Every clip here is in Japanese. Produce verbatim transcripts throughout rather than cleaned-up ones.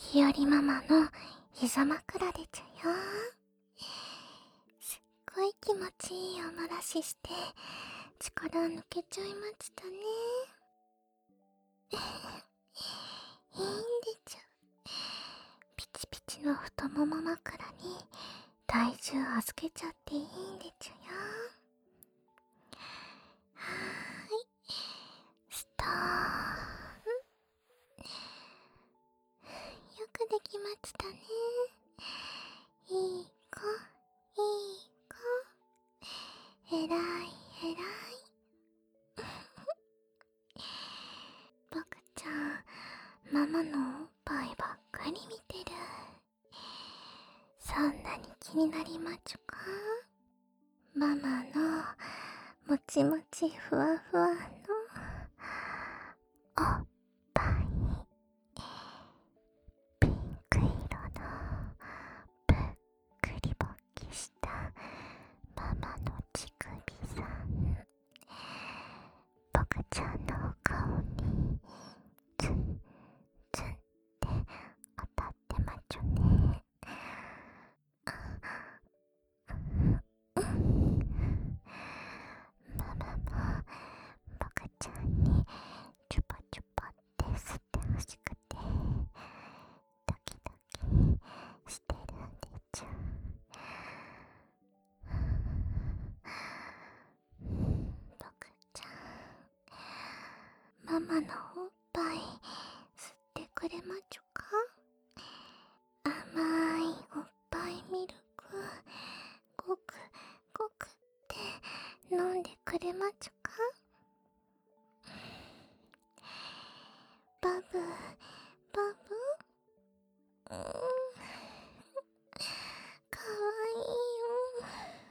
ひよりママの膝枕でちゅよ。すっごい気持ちいいおならしして力抜けちゃいましたね。いいんでちゅ。ピチピチの太もも枕に体重預けちゃっていいんでちゅよ。はーい、ストーン。よくできましたね。いい子、いい子。えらい、えらい。僕ちゃん、ママのおっぱいばっかり見てる。そんなに気になりまちゅか？ママのもちもちふわふわのおっぱい。ピンク色のぷっくりぼっきしたママの乳首さん。僕ちゃんのお顔にツンツンって当たってまちゅね。ママも僕ちゃんにチュパチュパって吸ってほしくてドキドキしてるんでちゅ。僕ちゃん、ママのおっぱい吸ってくれまちゅか？甘いおっぱいミルクごくごくって飲んでくれまちゅか？バブバブ、うーん、かわいいよ。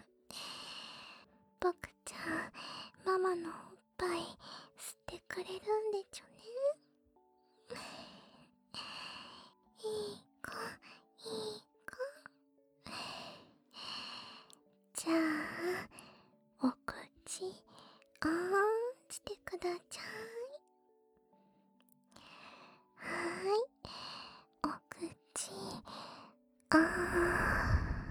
僕ちゃん、ママのおっぱい吸ってくれるんでちゅね。いい子、いい子。じゃあ、お口あーんしてくだちゃい。はーい、お口あーん。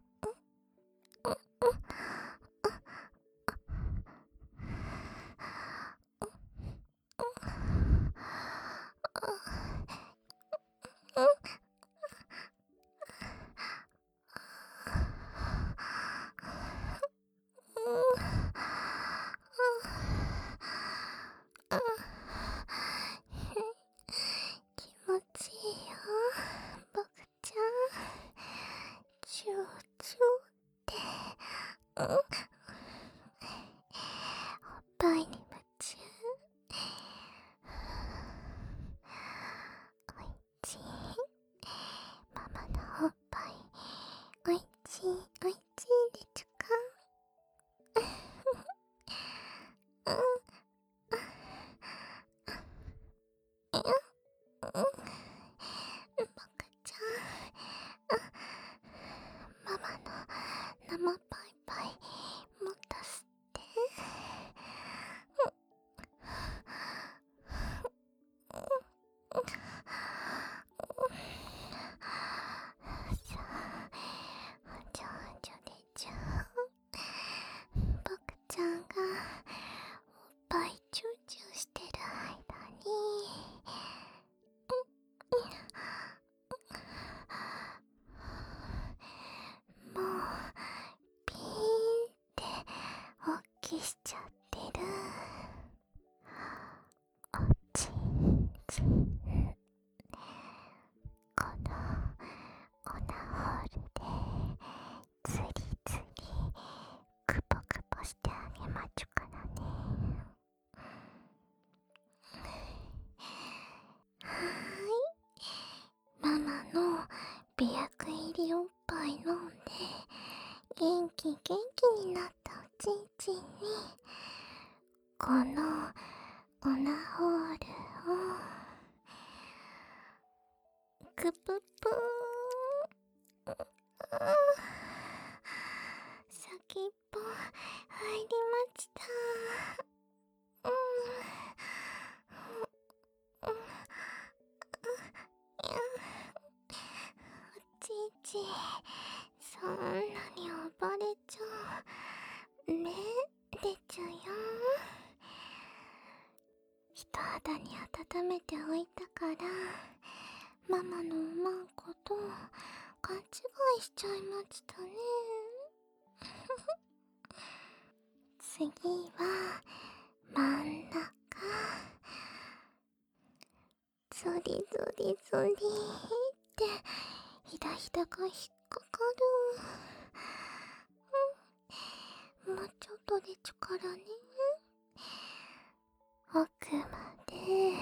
気持ちいいよ、僕ちゃん。チューチューって、うん、おっぱいに夢中。おいちい、ママのおっぱいおいちいおいちいでちゅか？うんうん、僕ちゃん、ママの生パイパイもっと吸って。さあ、おちょおちょでちゅ。僕ちゃんがおっぱいチューチューしてる間に、もうピーンっておっきしちゃってる。おちんちん、このオナホールでつりつりクポクポしてあげまちゅからね。はーい、ママの美薬入りおっぱい飲んで元気元気になったおちんちんにこのオナホールをクププーン、先っぽ入りました。うん、うん、うん、 そんなに暴れちゃう。ねえ、出ちゃうよ。人肌に温めておいたから、ママの思うこと勘違いしちゃいましたね。次は真ん中。ゾリゾリゾリってひだひだが引っかかる。うん、もうちょっとで力ね。奥まで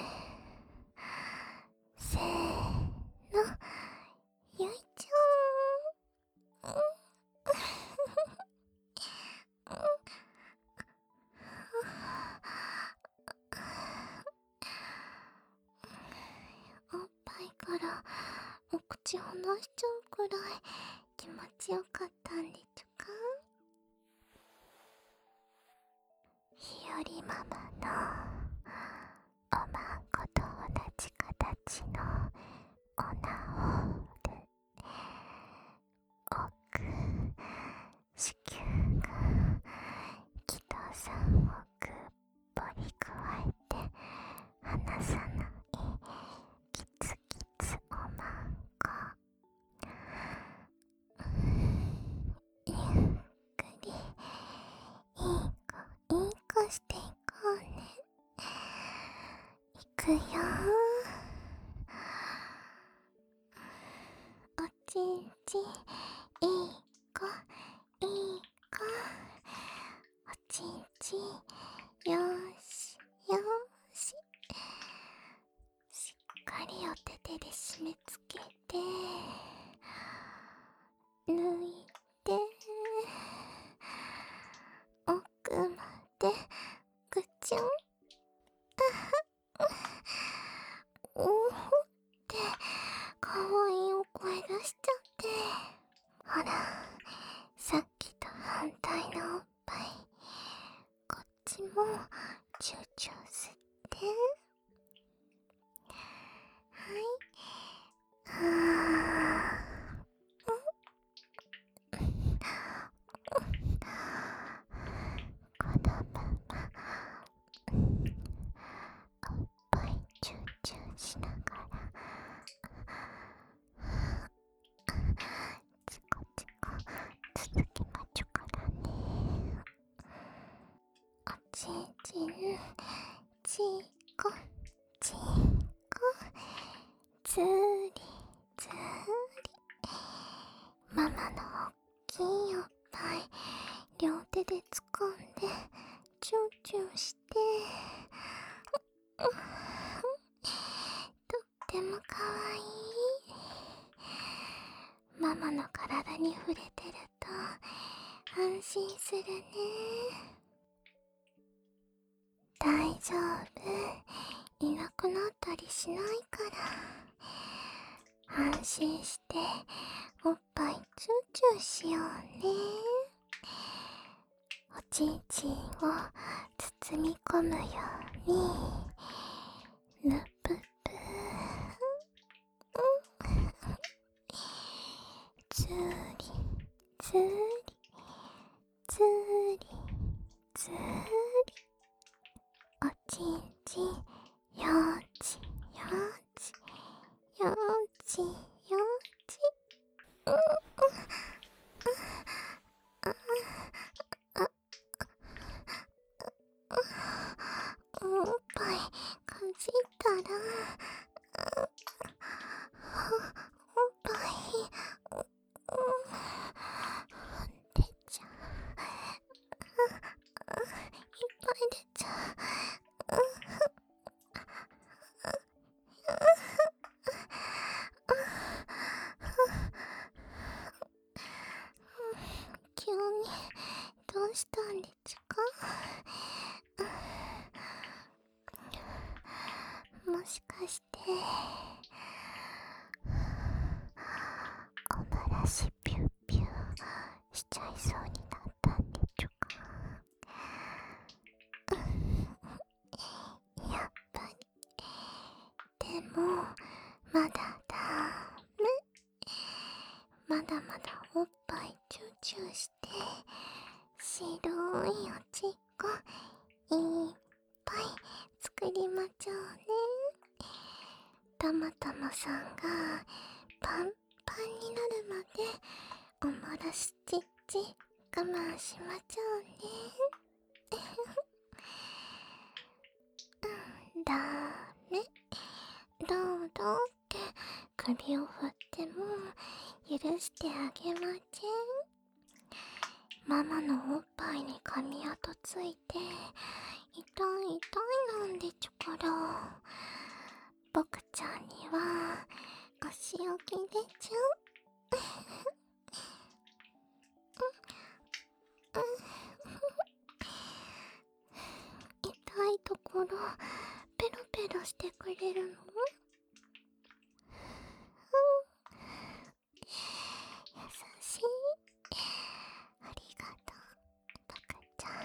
せーの、よいちょー。うんおっぱいからお口離しちゃうくらい気持ちよかったんでちゅか。ひよりママのおまんこと同じ形のおなおる奥子宮が気道さんをぐっぽりくわえて離さないキツキツおまんこ。ゆっくりいい子いい子していこうね。いくよー。おちんちんいい子いい子。おちんちんよーしよーし。しっかりお手手で締め付けて抜いて奥までぐちゅん。おほってかわいいお声出しちゃって。ほら、さっきと反対のおっぱいこっちもチューチュー吸って。はい。はーこのままおっぱいチューチューしながらチコチコ続きまちゅからね。おちんちんちこちこずりずり。ママのおっきいおっぱい両手で掴んでチューチューして、とってもかわいい。ママの体に触れてると安心するね。大丈夫、いなくなったりしないから安心しておっぱいチューチューしようね。おちんちんを包み込むようにぬぷぷずりずりずりずり。おちんちんよちよちよちよち。うんうんおっぱいかじったらおっぱい出ちゃう。いっぱい出ちゃう。急にどうしたんでちゅか。もしかしておならしピュッピュしちゃいそうになったんでちゅか。やっぱり。でもまだだめ。まだまだおっぱいュして白いおちっこいっぱい作りまちょうね。たまたまさんがパンパンになるまでおもらしちっち我慢しまちょうね。だめ、どうどうって首を振っても許してあげまちぇん。ママのおっぱいに髪跡ついて痛い痛いなんでちょから僕ちゃんにはお仕置きでちゅ。痛いところペロペロしてくれるの？優しい。ありがとう、バカちゃ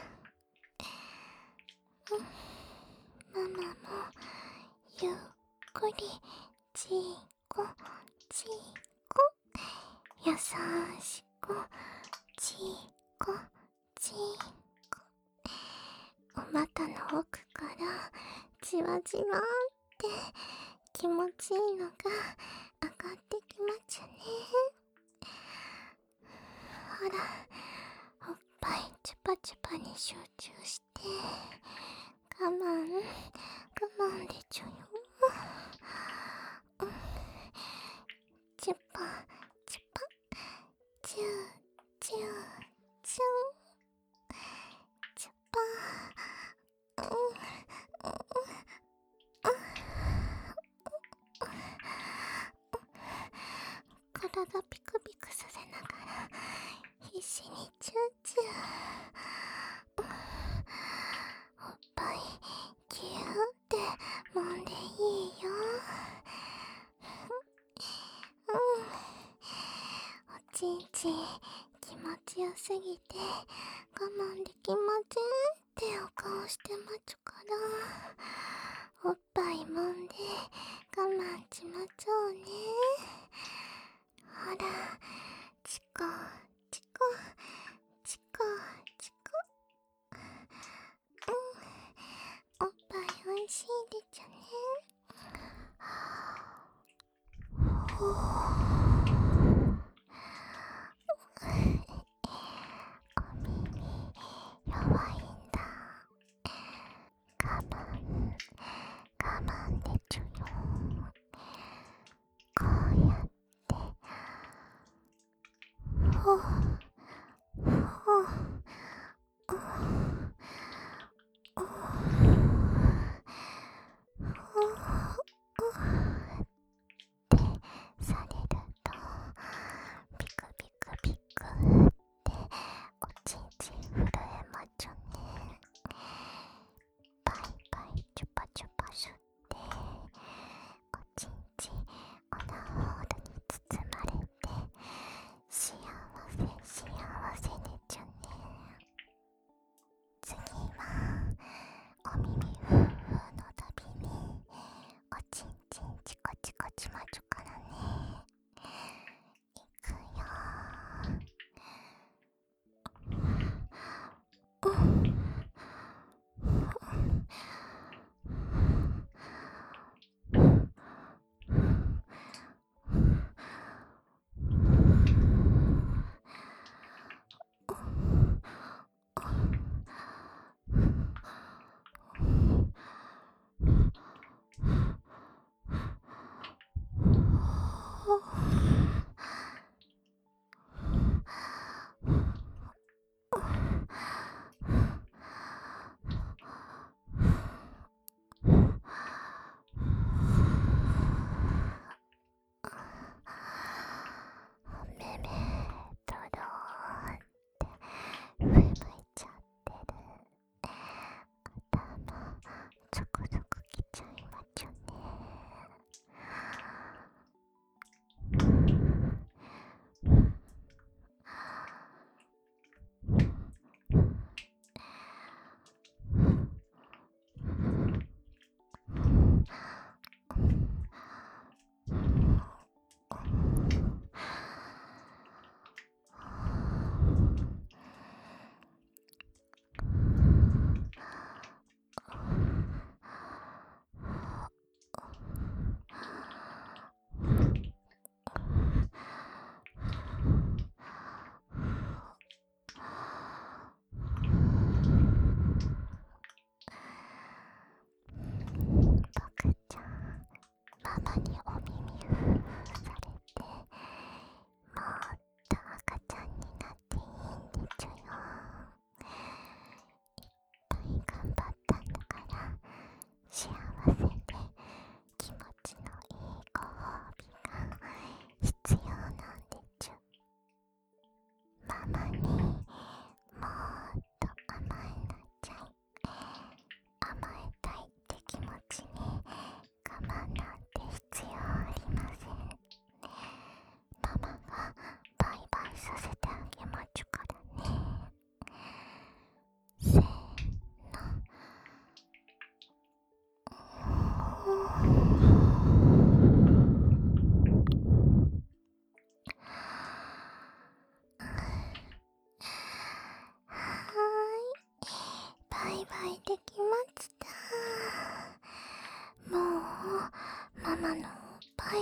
ん。うん、ママもゆっくりちいこちいこ優しくちいこちいこお股の奥からじわじわって気持ちいいのが上がってきまちゅね。ほら、おっぱいチュパチュパに集中して我慢我慢でちゅよ。チュパチュパチューチューチューチュパうんうん体ピクピクさせながら必死にチューチュー。おっぱいギューって揉んでいいよ。うん、おちんちん気持ちよすぎて我慢できませんってお顔してまちゅからおっぱい揉んで我慢しまちょうね。ほら、チコチコチコチコ。うん、おっぱいおいしいでちゅね。ほーお耳弱いんだ。我慢我慢でちゅよ。こうやってほうほうおおおってされるとピクピクピクっておちんちん震えまちゅね。パイパイチュパチュパシュっておちんちんオナホールに包まれて幸せ幸せでちゅね。次はお耳ふうふうのたびにおちんちんチコチコチマチュからね。いくよー。うん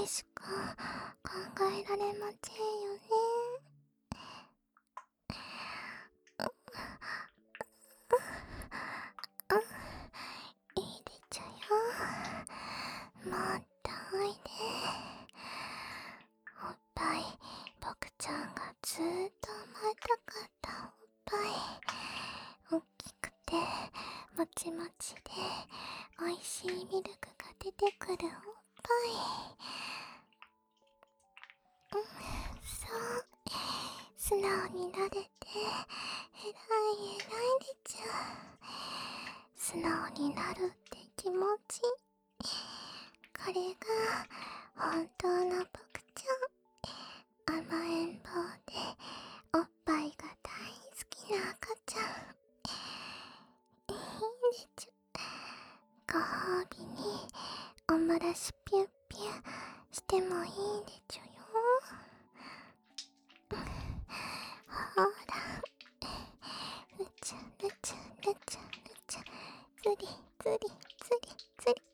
でしか考えられませんよね。いいでちゅよ。もっとおいで。おっぱい、僕ちゃんがずーっと甘たかったおっぱい。大きくてもちもちでおいしいミルクが出てくるおっぱい。うん、そう、素直になれてえらいえらいでちゅ。素直になるって気持ち、これが本当の僕ちゃん。甘えん坊でおっぱいが大好きな赤ちゃん。いいでちゅ。ご褒美におもらしピュッピュしてもいいでちゅよ。ほら、ぬちゅぬちゅぬちゅぬちゅ、つりつりつりつり。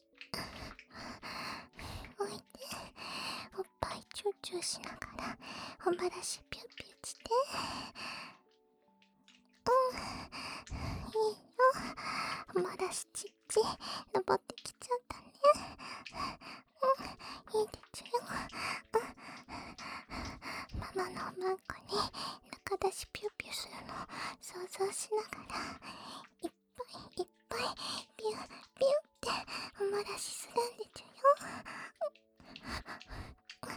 おいで、おっぱいチューチューしながらおまらしピュッピュして。うん、いいよ。おまらしちっち登ってきちゃったね。うん、いいでちゅよ。うん、ママのおまんこに中出しピュッピュするの想像しながら、いっぱいいっぱいピュッピュっておまらしするんでちゅよ。おっ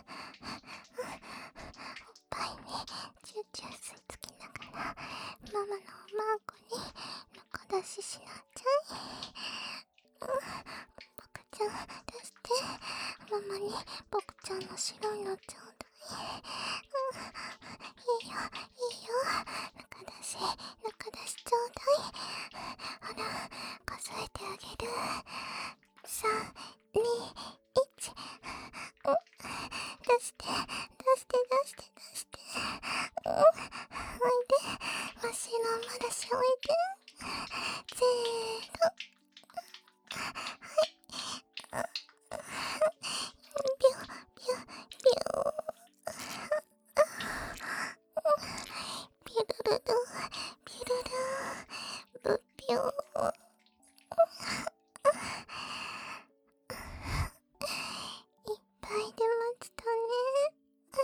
ぱいにチューチュー吸い付きながらママのおまんこに中出ししなちゃい。うん、僕ちゃん出して、ママに僕ちゃんの白いのちょうだい。うん、いいよいいよ、中出し中出しちょうだい。ほら、数えてあげる。さん、に、いち。うん、出して出して出して出して。うん、おいで、真っ白おまらしおいで。せーの、はい。ピュピュピュ。ピュルルルピュルルブピュ。いっぱい出ましたね。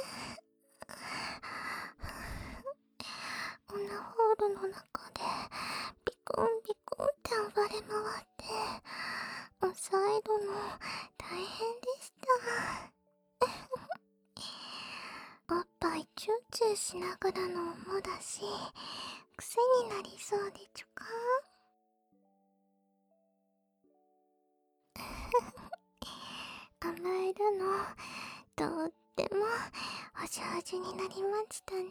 オナホールの中でビクンビクンって暴れ回って抑えるの大変でした。おっぱいチューチューしながらのおもだし、癖になりそうでちゅか。甘えるのとってもお上手になりましたね。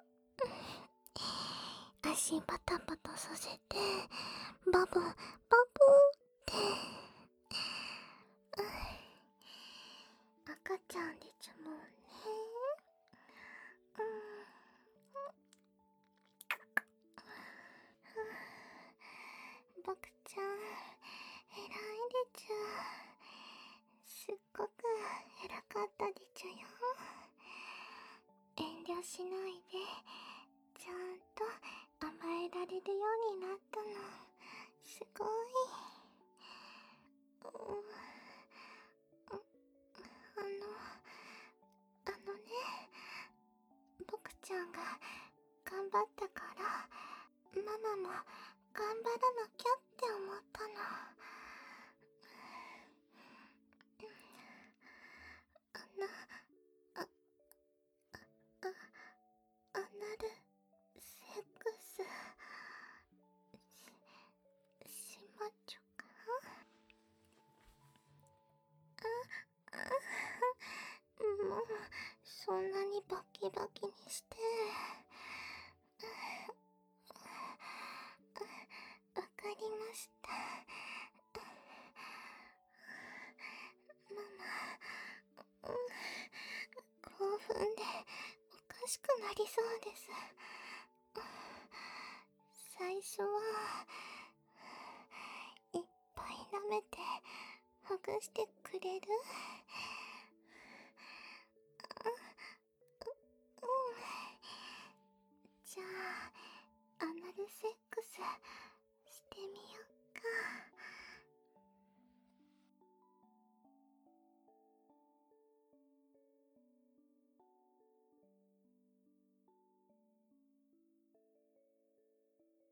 足パタパタさせてバブバブって、うん、赤ちゃんでちゅもんね。うん、僕ちゃん偉いでちゅ。すっごく偉かったでちゅよ。遠慮しないでちゃんと甘えられるようになったのすごい。うん、あのあのね、僕ちゃんが頑張ったからママも頑張らなきゃって思ったの。あなああアナルセックスししまちゅか。ああ、もうそんなにバキバキにしてわかりました。ママ、うん、興奮でおかしくなりそうです。最初はいっぱい舐めてほぐしてくれる？